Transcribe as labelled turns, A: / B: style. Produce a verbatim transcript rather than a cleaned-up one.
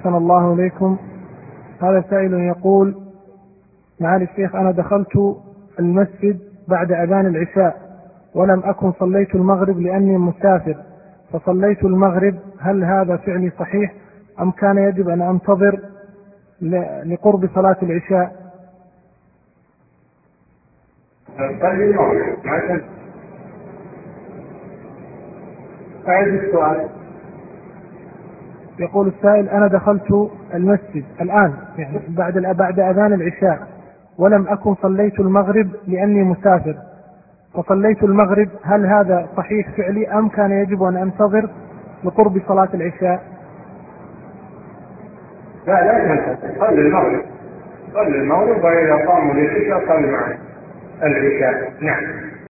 A: أحسن الله إليكم. هذا سائل يقول: معالي الشيخ، أنا دخلت المسجد بعد أذان العشاء ولم أكن صليت المغرب لأني مسافر، فصليت المغرب، هل هذا فعلي صحيح أم كان يجب أن أنتظر لقرب صلاة العشاء؟
B: صلي المغرب. أعيد السؤال.
A: يقول السائل: أنا دخلت المسجد الآن يعني بعد بعد أذان العشاء ولم أكن صليت المغرب لأني مسافر، فصليت المغرب، هل هذا صحيح فعلي أم كان يجب أن أنتظر لقرب صلاة العشاء؟
B: لا لا تنسى، صلي المغرب. صلي المغرب وإذا قاموا للعشاء صلي معه العشاء. نعم.